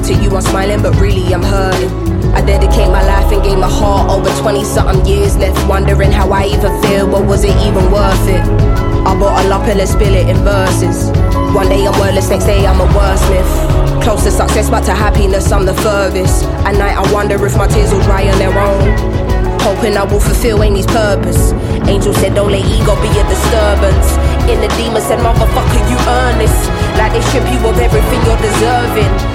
To you I'm smiling, but really I'm hurting. I dedicate my life and gave my heart over 20-something years left, wondering how I even feel, but was it even worth it? I bottle up and let's spill it in verses. One day I'm wordless, next day I'm a wordsmith. Close to success, but to happiness I'm the furthest. At night I wonder if my tears will dry on their own, hoping I will fulfill Amy's purpose. Angel said don't let ego be a disturbance. In the demon said motherfucker you earn this, like they strip you of everything you're deserving.